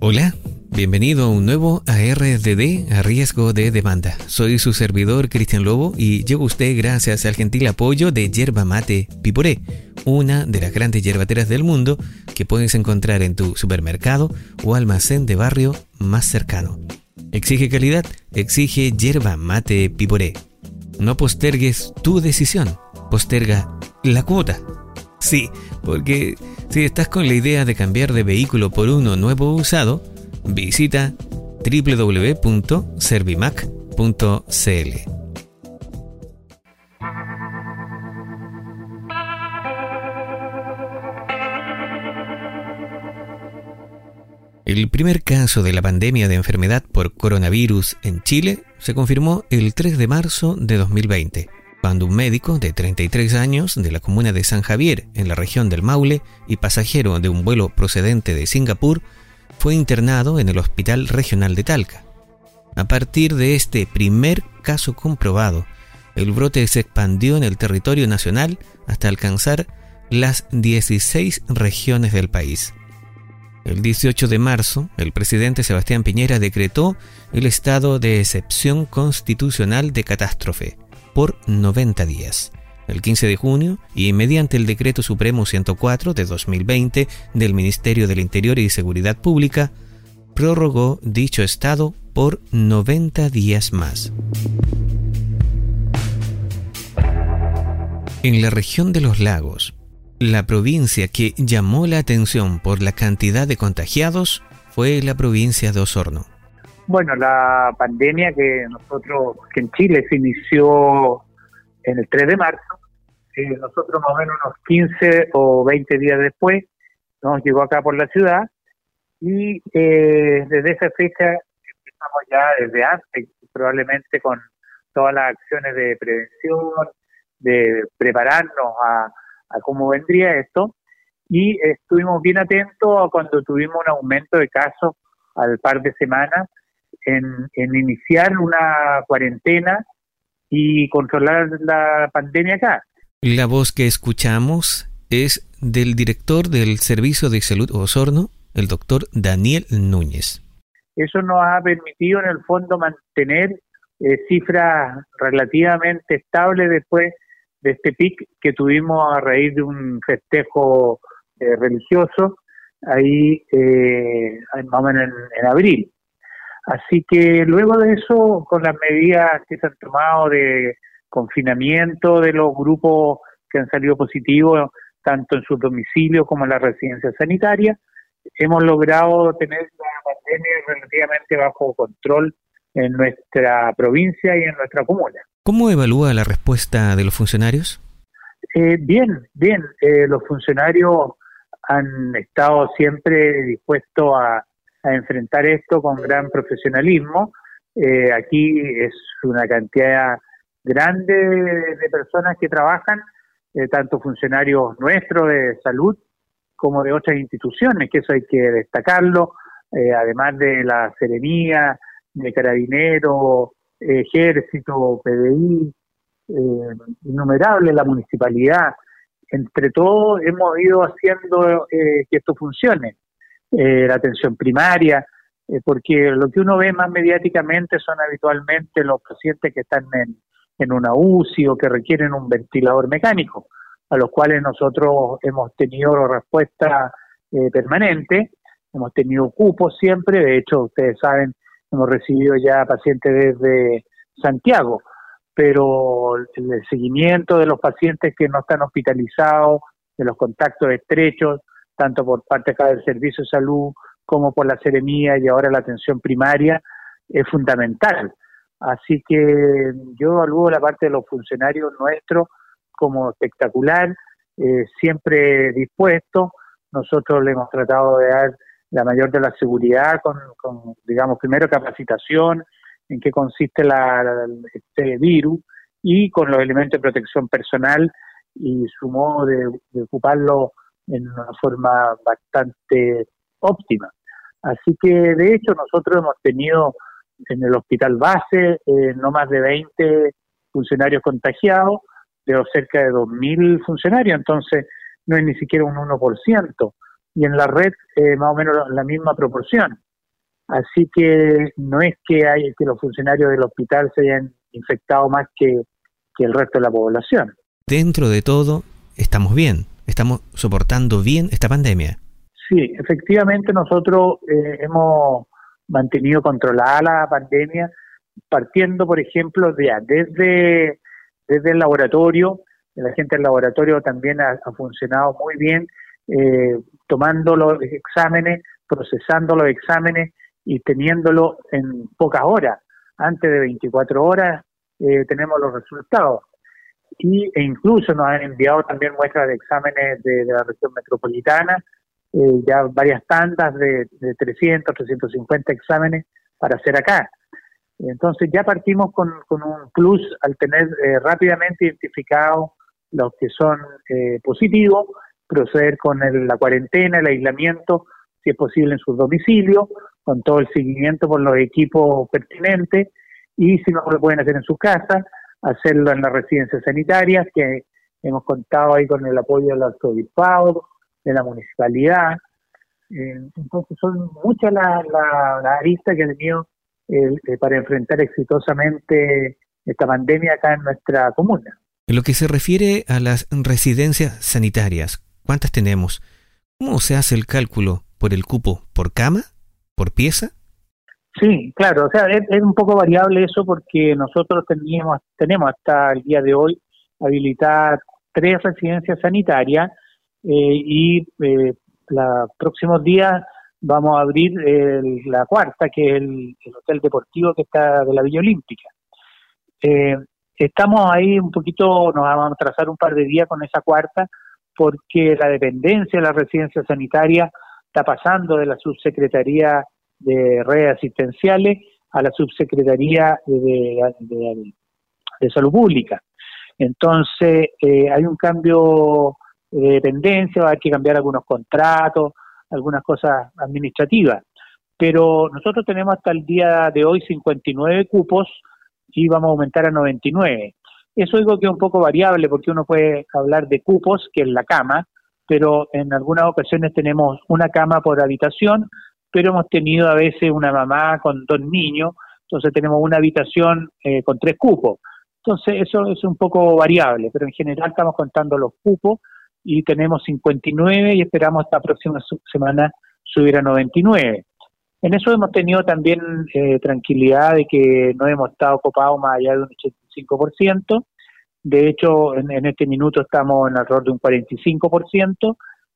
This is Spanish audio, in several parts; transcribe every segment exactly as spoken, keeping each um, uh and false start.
Hola, bienvenido a un nuevo A R D D, a riesgo de demanda. Soy su servidor Cristian Lobo y llego a usted gracias al gentil apoyo de Yerba Mate Piporé, una de las grandes yerbateras del mundo que puedes encontrar en tu supermercado o almacén de barrio más cercano. Exige calidad, exige Yerba Mate Piporé. No postergues tu decisión, posterga la cuota. Sí, porque si estás con la idea de cambiar de vehículo por uno nuevo o usado, visita doble u doble u doble u punto servimac punto c l. El primer caso de la pandemia de enfermedad por coronavirus en Chile se confirmó el tres de marzo de dos mil veinte. Cuando un médico de treinta y tres años de la comuna de San Javier, en la región del Maule, y pasajero de un vuelo procedente de Singapur, fue internado en el Hospital Regional de Talca. A partir de este primer caso comprobado, el brote se expandió en el territorio nacional hasta alcanzar las dieciséis regiones del país. El dieciocho de marzo, el presidente Sebastián Piñera decretó el estado de excepción constitucional de catástrofe por noventa días. El quince de junio, y mediante el Decreto Supremo ciento cuatro de dos mil veinte del Ministerio del Interior y Seguridad Pública, prorrogó dicho estado por noventa días más. En la región de los lagos, la provincia que llamó la atención por la cantidad de contagiados fue la provincia de Osorno. Bueno, la pandemia que nosotros, que en Chile se inició en el tres de marzo, eh, nosotros más o menos unos quince o veinte días después nos llegó acá por la ciudad y eh, desde esa fecha empezamos ya desde antes, probablemente con todas las acciones de prevención, de prepararnos a, a cómo vendría esto, y estuvimos bien atentos a cuando tuvimos un aumento de casos al par de semanas, En, en iniciar una cuarentena y controlar la pandemia acá. La voz que escuchamos es del director del Servicio de Salud Osorno, el doctor Daniel Núñez. Eso nos ha permitido en el fondo mantener eh, cifras relativamente estables después de este pic que tuvimos a raíz de un festejo eh, religioso ahí eh, más o menos en, en abril. Así que luego de eso, con las medidas que se han tomado de confinamiento de los grupos que han salido positivos, tanto en sus domicilios como en la residencia sanitaria, hemos logrado tener la pandemia relativamente bajo control en nuestra provincia y en nuestra comuna. ¿Cómo evalúa la respuesta de los funcionarios? Eh, bien, bien. Eh, los funcionarios han estado siempre dispuestos a a enfrentar esto con gran profesionalismo. Eh, aquí es una cantidad grande de, de personas que trabajan, eh, tanto funcionarios nuestros de salud como de otras instituciones, que eso hay que destacarlo, eh, además de la Seremía, de Carabineros, Ejército, P D I, eh, innumerables, la municipalidad. Entre todos hemos ido haciendo eh, que esto funcione. Eh, la atención primaria, eh, porque lo que uno ve más mediáticamente son habitualmente los pacientes que están en, en una U C I o que requieren un ventilador mecánico, a los cuales nosotros hemos tenido respuesta eh, permanente, hemos tenido cupos siempre. De hecho, ustedes saben, hemos recibido ya pacientes desde Santiago, pero el seguimiento de los pacientes que no están hospitalizados, de los contactos estrechos, tanto por parte acá del Servicio de Salud como por la Seremía y ahora la atención primaria, es fundamental. Así que yo evalúo la parte de los funcionarios nuestros como espectacular, eh, siempre dispuestos. Nosotros le hemos tratado de dar la mayor de la seguridad con, con digamos, primero capacitación, en qué consiste la, la, este virus, y con los elementos de protección personal y su modo de, de ocuparlo en una forma bastante óptima. Así que, de hecho, nosotros hemos tenido en el hospital base eh, no más de veinte funcionarios contagiados, de cerca de dos mil funcionarios, entonces no es ni siquiera un uno por ciento. Y en la red, eh, más o menos la misma proporción. Así que no es que hay que los funcionarios del hospital se hayan infectado más que, que el resto de la población. Dentro de todo, estamos bien, estamos soportando bien esta pandemia. Sí, efectivamente nosotros eh, hemos mantenido controlada la pandemia, partiendo, por ejemplo, de, desde, desde el laboratorio. La gente del laboratorio también ha, ha funcionado muy bien, eh, tomando los exámenes, procesando los exámenes y teniéndolo en pocas horas. Antes de veinticuatro horas eh, tenemos los resultados. Y, e incluso nos han enviado también muestras de exámenes de, de la región metropolitana, eh, ya varias tandas de, de trescientos, trescientos cincuenta exámenes para hacer acá. Entonces ya partimos con, con un plus al tener eh, rápidamente identificados los que son eh, positivos, proceder con el, la cuarentena, el aislamiento, si es posible en sus domicilios, con todo el seguimiento por los equipos pertinentes, y si no lo pueden hacer en sus casas, hacerlo en las residencias sanitarias, que hemos contado ahí con el apoyo del arzobispado, de la municipalidad. Eh, entonces son muchas las la, la aristas que han tenido eh, eh, para enfrentar exitosamente esta pandemia acá en nuestra comuna. En lo que se refiere a las residencias sanitarias, ¿cuántas tenemos? ¿Cómo se hace el cálculo? ¿Por el cupo? ¿Por cama? ¿Por pieza? Sí, claro, o sea, es, es un poco variable eso porque nosotros teníamos, tenemos hasta el día de hoy habilitadas tres residencias sanitarias eh, y eh, los próximos días vamos a abrir el, la cuarta, que es el, el hotel deportivo que está de la Villa Olímpica. Eh, estamos ahí un poquito, nos vamos a trazar un par de días con esa cuarta porque la dependencia de la residencia sanitaria está pasando de la subsecretaría de redes asistenciales a la subsecretaría de, de, de, de salud pública. Entonces eh, hay un cambio de dependencia, va a haber que cambiar algunos contratos, algunas cosas administrativas, pero nosotros tenemos hasta el día de hoy cincuenta y nueve cupos y vamos a aumentar a noventa y nueve. Eso digo que es un poco variable porque uno puede hablar de cupos, que es la cama, pero en algunas ocasiones tenemos una cama por habitación, pero hemos tenido a veces una mamá con dos niños, entonces tenemos una habitación eh, con tres cupos. Entonces eso es un poco variable, pero en general estamos contando los cupos y tenemos cincuenta y nueve y esperamos esta próxima semana subir a noventa y nueve. En eso hemos tenido también eh, tranquilidad de que no hemos estado copados más allá de un ochenta y cinco por ciento. De hecho, en, en este minuto estamos en alrededor de un cuarenta y cinco por ciento.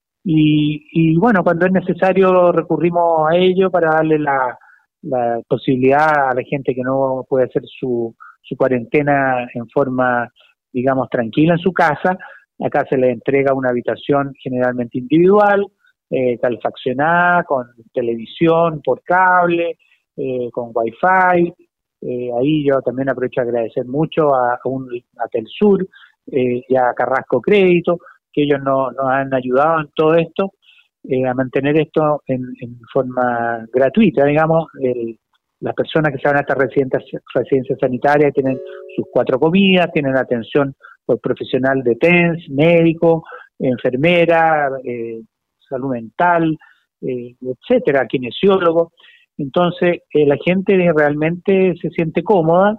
Y, y bueno, cuando es necesario recurrimos a ello para darle la, la posibilidad a la gente que no puede hacer su, su cuarentena en forma, digamos, tranquila en su casa. Acá se le entrega una habitación generalmente individual, eh, calefaccionada, con televisión por cable, eh, con wifi. Eh, ahí yo también aprovecho a agradecer mucho a, a, un, a Telsur eh, y a Carrasco Crédito, que ellos nos, nos han ayudado en todo esto, eh, a mantener esto en, en forma gratuita, digamos. El, las personas que se van a estas residencias, residencias sanitarias tienen sus cuatro comidas, tienen atención por profesional de T E N S, médico, enfermera, eh, salud mental, eh, etcétera, kinesiólogo. Entonces, eh, la gente realmente se siente cómoda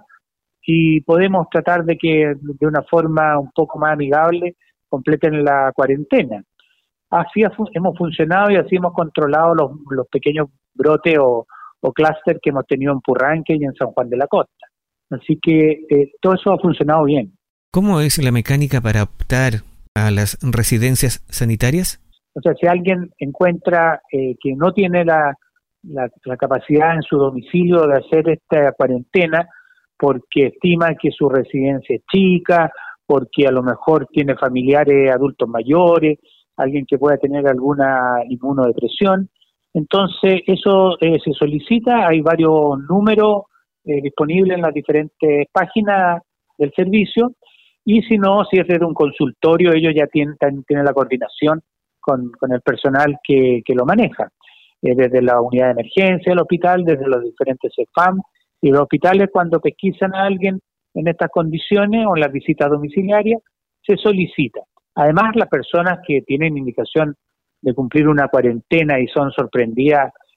y podemos tratar de que de una forma un poco más amigable completen la cuarentena. Así fu- hemos funcionado y así hemos controlado los, los pequeños brotes o, o clúster que hemos tenido en Purranque y en San Juan de la Costa. Así que eh, todo eso ha funcionado bien. ¿Cómo es la mecánica para optar a las residencias sanitarias? O sea, si alguien encuentra eh, que no tiene la, la, la capacidad en su domicilio de hacer esta cuarentena porque estima que su residencia es chica, porque a lo mejor tiene familiares adultos mayores, alguien que pueda tener alguna inmunodepresión. Entonces, eso eh, se solicita, hay varios números eh, disponibles en las diferentes páginas del servicio, y si no, si es desde un consultorio, ellos ya tienen, tienen la coordinación con, con el personal que, que lo maneja, eh, desde la unidad de emergencia del hospital, desde los diferentes C E F A M, y los hospitales cuando pesquisan a alguien en estas condiciones o en las visitas domiciliarias, se solicita. Además, las personas que tienen indicación de cumplir una cuarentena y son sorprendidas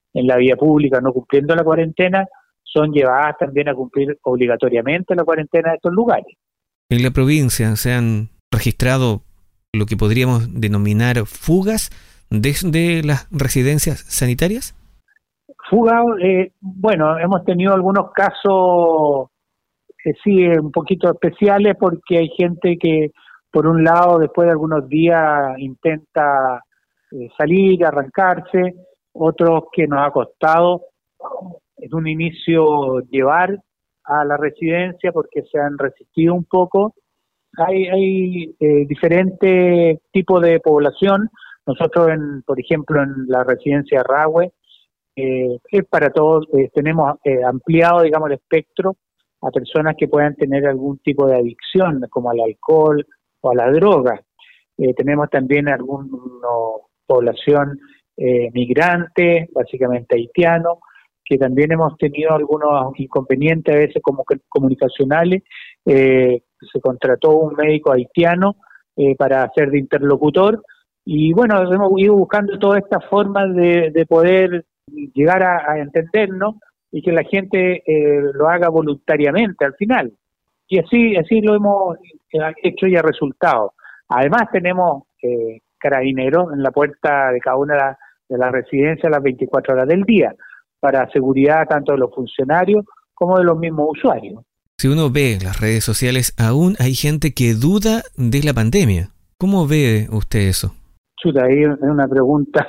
en la vía pública no cumpliendo la cuarentena, son llevadas también a cumplir obligatoriamente la cuarentena de estos lugares. En la provincia se han registrado lo que podríamos denominar fugas desde las residencias sanitarias. Fuga, eh, bueno, hemos tenido algunos casos que sí, un poquito especiales, porque hay gente que, por un lado, después de algunos días intenta eh, salir, arrancarse, otros que nos ha costado en un inicio llevar a la residencia porque se han resistido un poco. Hay, hay eh, diferentes tipos de población. Nosotros, en, por ejemplo, en la residencia Rahue, eh, es para todos, eh, tenemos eh, ampliado, digamos, el espectro a personas que puedan tener algún tipo de adicción, como al alcohol o a la droga. Eh, tenemos también alguna población eh, migrante, básicamente haitiano, que también hemos tenido algunos inconvenientes a veces como comunicacionales. Eh, se contrató un médico haitiano eh, para hacer de interlocutor, y bueno, hemos ido buscando todas estas formas de, de poder llegar a, a entendernos y que la gente eh, lo haga voluntariamente al final. Y así así lo hemos hecho y ha resultado. Además tenemos eh, carabineros en la puerta de cada una de las de la residencias a las veinticuatro horas del día, para seguridad tanto de los funcionarios como de los mismos usuarios. Si uno ve las redes sociales, aún hay gente que duda de la pandemia. ¿Cómo ve usted eso? Chuta, ahí es una pregunta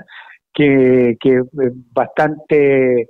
que, que es bastante,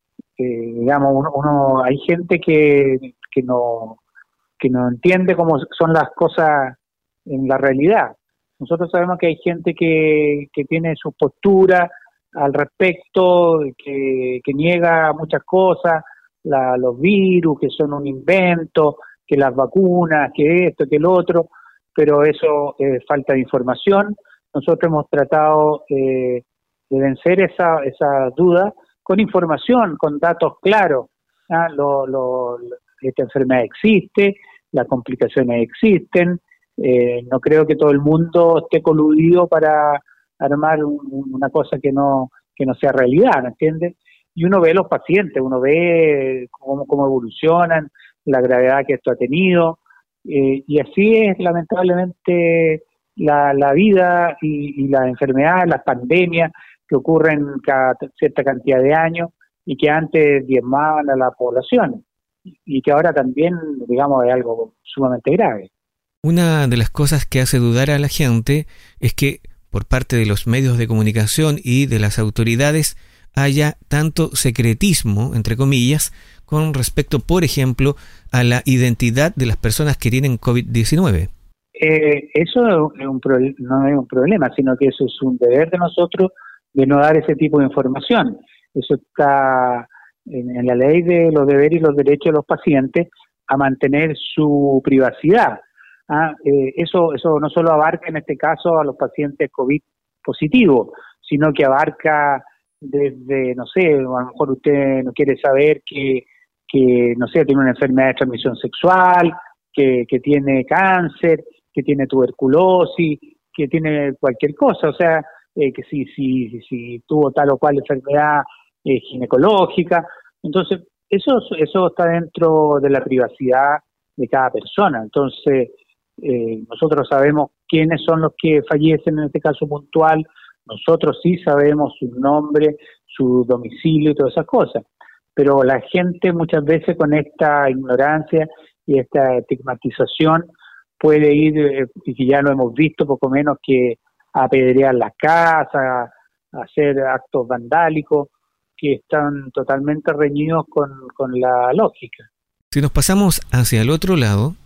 eh, digamos, uno, uno hay gente que, que no que no entiende cómo son las cosas en la realidad. Nosotros sabemos que hay gente que, que tiene sus posturas al respecto, que, que niega muchas cosas, la, los virus, que son un invento, que las vacunas, que esto, que el otro, pero eso es falta de información. Nosotros hemos tratado eh, de vencer esa, esa duda con información, con datos claros. ¿Ah? Lo, lo, esta enfermedad existe, las complicaciones existen, eh, no creo que todo el mundo esté coludido para armar un, una cosa que no que no sea realidad, ¿me entiendes? Y uno ve los pacientes, uno ve cómo, cómo evolucionan, la gravedad que esto ha tenido, eh, y así es lamentablemente la, la vida y, y las enfermedades, las pandemias que ocurren cada cierta cantidad de años y que antes diezmaban a la población, y que ahora también, digamos, es algo sumamente grave. Una de las cosas que hace dudar a la gente es que por parte de los medios de comunicación y de las autoridades haya tanto secretismo, entre comillas, con respecto, por ejemplo, a la identidad de las personas que tienen COVID diecinueve. Eh, eso es un pro- no es un problema, sino que eso es un deber de nosotros de no dar ese tipo de información. Eso está en, en la ley de los deberes y los derechos de los pacientes a mantener su privacidad. Ah, eh, eso, eso no solo abarca en este caso a los pacientes COVID positivos, sino que abarca desde, no sé, a lo mejor usted no quiere saber que, que no sé, tiene una enfermedad de transmisión sexual, que, que tiene cáncer, que tiene tuberculosis, que tiene cualquier cosa, o sea, eh, que si, si, si tuvo tal o cual enfermedad eh, ginecológica. Entonces, eso, eso está dentro de la privacidad de cada persona. Entonces, eh, nosotros sabemos quiénes son los que fallecen en este caso puntual, nosotros sí sabemos su nombre, su domicilio y todas esas cosas, pero la gente muchas veces con esta ignorancia y esta estigmatización puede ir, eh, y que ya lo hemos visto poco menos, que apedrear las casas, a hacer actos vandálicos que están totalmente reñidos con, con la lógica. Si nos pasamos hacia el otro lado,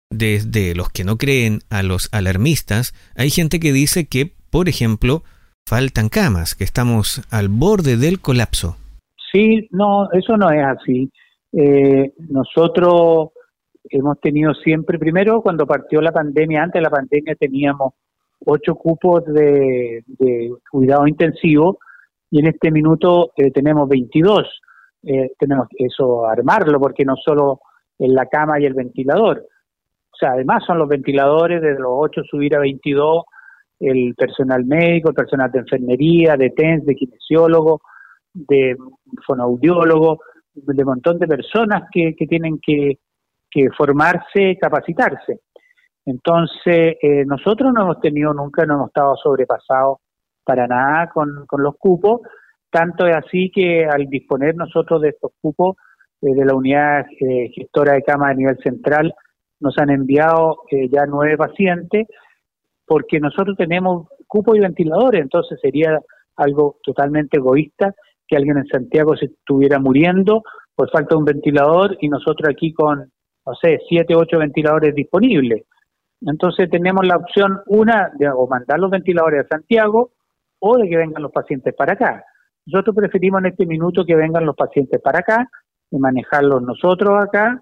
desde los que no creen a los alarmistas, hay gente que dice que, por ejemplo, faltan camas, que estamos al borde del colapso. Sí, no, eso no es así. Eh, nosotros hemos tenido siempre, primero cuando partió la pandemia, antes de la pandemia teníamos ocho cupos de, de cuidado intensivo y en este minuto eh, tenemos veintidós. Eh, tenemos que eso armarlo porque no solo en la cama y el ventilador. O sea, además son los ventiladores, de los ocho subir a veintidós, el personal médico, el personal de enfermería, de T E N S, de kinesiólogo, de fonoaudiólogos, de un montón de personas que, que tienen que, que formarse, capacitarse. Entonces, eh, nosotros no hemos tenido nunca, no hemos estado sobrepasados para nada con, con los cupos, tanto es así que al disponer nosotros de estos cupos eh, de la unidad eh, gestora de cama a nivel central, nos han enviado eh, ya nueve pacientes, porque nosotros tenemos cupos y ventiladores, entonces sería algo totalmente egoísta que alguien en Santiago se estuviera muriendo por falta de un ventilador y nosotros aquí con, no sé, siete, ocho ventiladores disponibles. Entonces tenemos la opción, una, de o mandar los ventiladores a Santiago o de que vengan los pacientes para acá. Nosotros preferimos en este minuto que vengan los pacientes para acá y manejarlos nosotros acá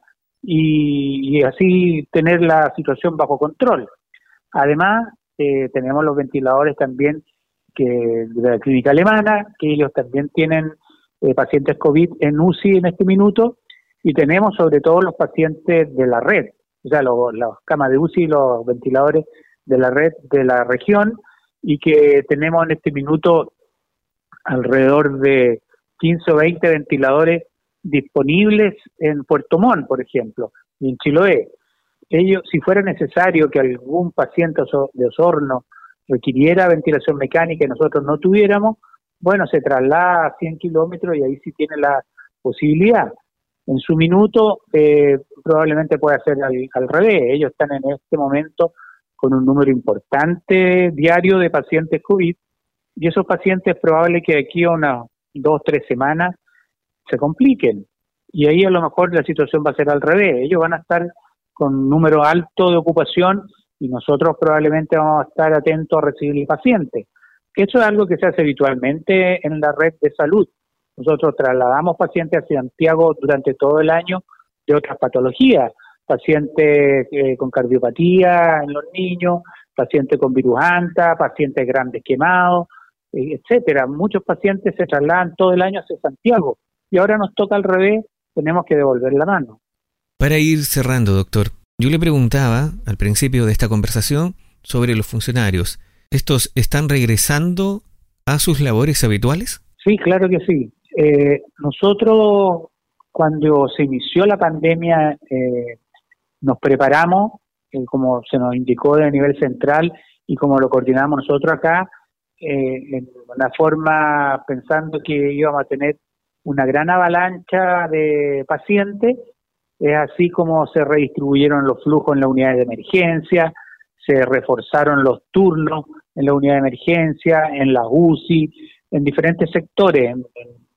y, y así tener la situación bajo control. Además, eh, tenemos los ventiladores también que de la clínica alemana, que ellos también tienen eh, pacientes COVID en U C I en este minuto, y tenemos sobre todo los pacientes de la red, o sea, los, las camas de U C I y los ventiladores de la red de la región, y que tenemos en este minuto alrededor de quince o veinte ventiladores disponibles en Puerto Montt, por ejemplo, y en Chiloé. Ellos, si fuera necesario que algún paciente de Osorno requiriera ventilación mecánica y nosotros no tuviéramos, bueno, se traslada a cien kilómetros y ahí sí tiene la posibilidad. En su minuto eh, probablemente pueda ser al, al revés. Ellos están en este momento con un número importante diario de pacientes COVID y esos pacientes es probable que aquí a unas dos, tres semanas se compliquen. Y ahí a lo mejor la situación va a ser al revés. Ellos van a estar con un número alto de ocupación y nosotros probablemente vamos a estar atentos a recibir el paciente. Eso es algo que se hace habitualmente en la red de salud. Nosotros trasladamos pacientes a Santiago durante todo el año de otras patologías, pacientes eh, con cardiopatía en los niños, pacientes con virus anta, pacientes grandes quemados, eh, etcétera. Muchos pacientes se trasladan todo el año hacia Santiago y ahora nos toca al revés, tenemos que devolver la mano. Para ir cerrando, doctor, yo le preguntaba al principio de esta conversación sobre los funcionarios. ¿Estos están regresando a sus labores habituales? Sí, claro que sí. Eh, nosotros, cuando se inició la pandemia, eh, nos preparamos, eh, como se nos indicó de nivel central y como lo coordinamos nosotros acá, eh, en una forma pensando que íbamos a tener una gran avalancha de pacientes. Es así como se redistribuyeron los flujos en la unidad de emergencia, se reforzaron los turnos en la unidad de emergencia, en las U C I, en diferentes sectores, en,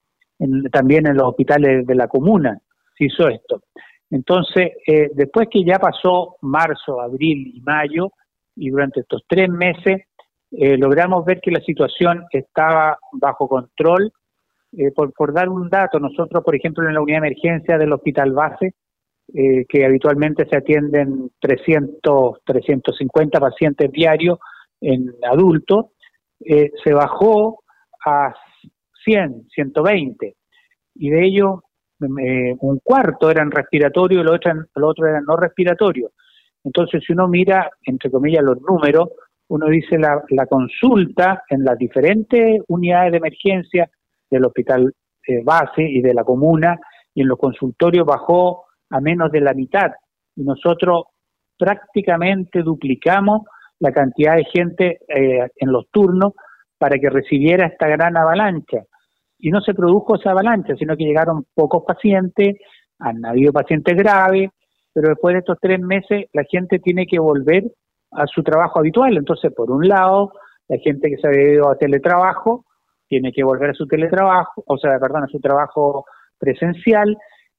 en, también en los hospitales de la comuna se hizo esto. Entonces, eh, después que ya pasó marzo, abril y mayo, y durante estos tres meses, eh, logramos ver que la situación estaba bajo control. Eh, por, por dar un dato, nosotros, por ejemplo, en la unidad de emergencia del hospital base, Eh, que habitualmente se atienden trescientos, trescientos cincuenta pacientes diarios en adultos, eh, se bajó a cien, ciento veinte, y de ellos eh, un cuarto eran respiratorios y los otros lo otro eran no respiratorios. Entonces, si uno mira, entre comillas, los números, uno dice la, la consulta en las diferentes unidades de emergencia del hospital eh, base y de la comuna, y en los consultorios bajó a menos de la mitad, y nosotros prácticamente duplicamos la cantidad de gente eh, en los turnos para que recibiera esta gran avalancha. Y no se produjo esa avalancha, sino que llegaron pocos pacientes, han habido pacientes graves, pero después de estos tres meses la gente tiene que volver a su trabajo habitual. Entonces, por un lado, la gente que se había ido a teletrabajo tiene que volver a su teletrabajo, o sea, perdón, a su trabajo presencial,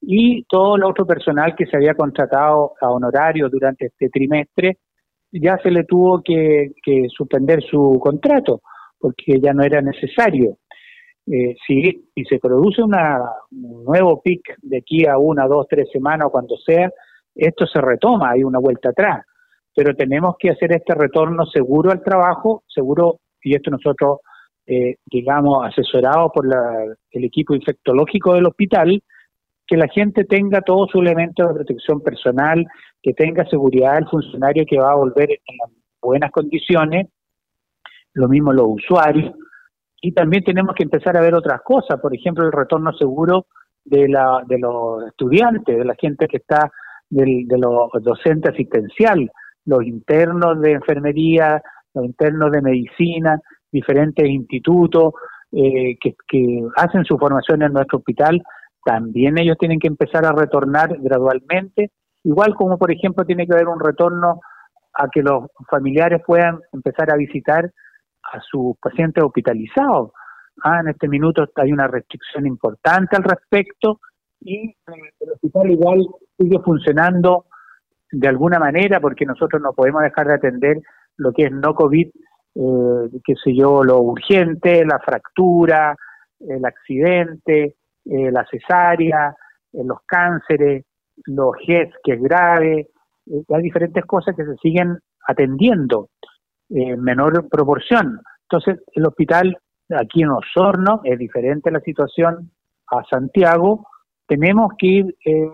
y todo el otro personal que se había contratado a honorario durante este trimestre, ya se le tuvo que, que suspender su contrato, porque ya no era necesario. Eh, si, si se produce una, un nuevo pic de aquí a una, dos, tres semanas o cuando sea, esto se retoma, hay una vuelta atrás. Pero tenemos que hacer este retorno seguro al trabajo, seguro, y esto nosotros, eh, digamos, asesorados por la, el equipo infectológico del hospital, que la gente tenga todos sus elementos de protección personal, que tenga seguridad el funcionario que va a volver en buenas condiciones, lo mismo los usuarios, y también tenemos que empezar a ver otras cosas, por ejemplo, el retorno seguro de la de los estudiantes, de la gente que está, del, de los docentes asistencial, los internos de enfermería, los internos de medicina, diferentes institutos eh, que, que hacen su formación en nuestro hospital, también ellos tienen que empezar a retornar gradualmente, igual como por ejemplo tiene que haber un retorno a que los familiares puedan empezar a visitar a sus pacientes hospitalizados. Ah, en este minuto hay una restricción importante al respecto y el hospital igual sigue funcionando de alguna manera porque nosotros no podemos dejar de atender lo que es no COVID, eh, qué sé yo, lo urgente, la fractura, el accidente, eh, la cesárea, eh, los cánceres, los G E S, que es grave, eh, hay diferentes cosas que se siguen atendiendo en menor proporción. Entonces, el hospital aquí en Osorno es diferente la situación a Santiago. Tenemos que ir, eh,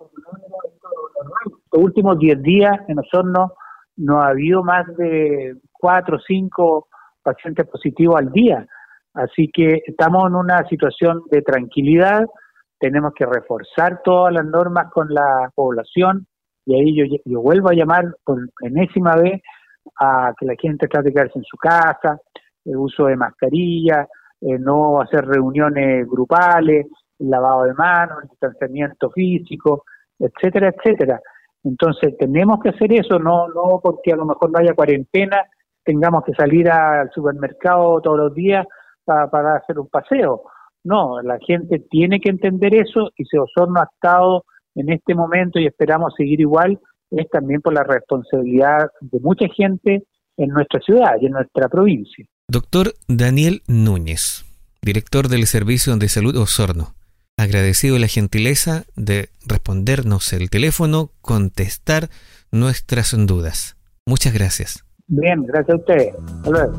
los últimos diez días en Osorno no ha habido más de cuatro o cinco pacientes positivos al día. Así que estamos en una situación de tranquilidad, tenemos que reforzar todas las normas con la población y ahí yo, yo vuelvo a llamar por enésima vez a que la gente trate de quedarse en su casa, el uso de mascarilla, eh, no hacer reuniones grupales, el lavado de manos, el distanciamiento físico, etcétera, etcétera. Entonces tenemos que hacer eso, no no porque a lo mejor no haya cuarentena, tengamos que salir al supermercado todos los días para, para hacer un paseo. No, la gente tiene que entender eso y si Osorno ha estado en este momento y esperamos seguir igual, es también por la responsabilidad de mucha gente en nuestra ciudad y en nuestra provincia. Doctor Daniel Núñez, director del Servicio de Salud Osorno, agradecido la gentileza de respondernos el teléfono, contestar nuestras dudas. Muchas gracias. Bien, gracias a ustedes. Hasta luego.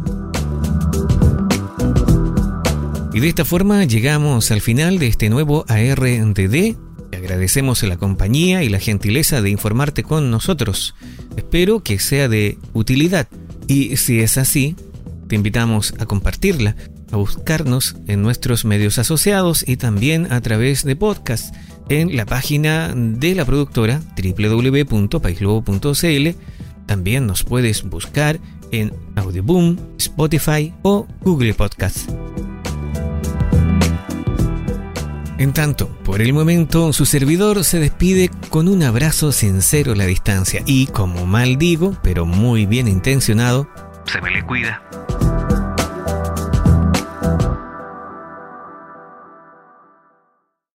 Y de esta forma llegamos al final de este nuevo A R D D. Te agradecemos la compañía y la gentileza de informarte con nosotros. Espero que sea de utilidad. Y si es así, te invitamos a compartirla, a buscarnos en nuestros medios asociados y también a través de podcast en la página de la productora doble u doble u doble u punto país lobo punto c l. También nos puedes buscar en Audioboom, Spotify o Google Podcast. En tanto, por el momento, su servidor se despide con un abrazo sincero a la distancia y, como mal digo, pero muy bien intencionado, se me le cuida.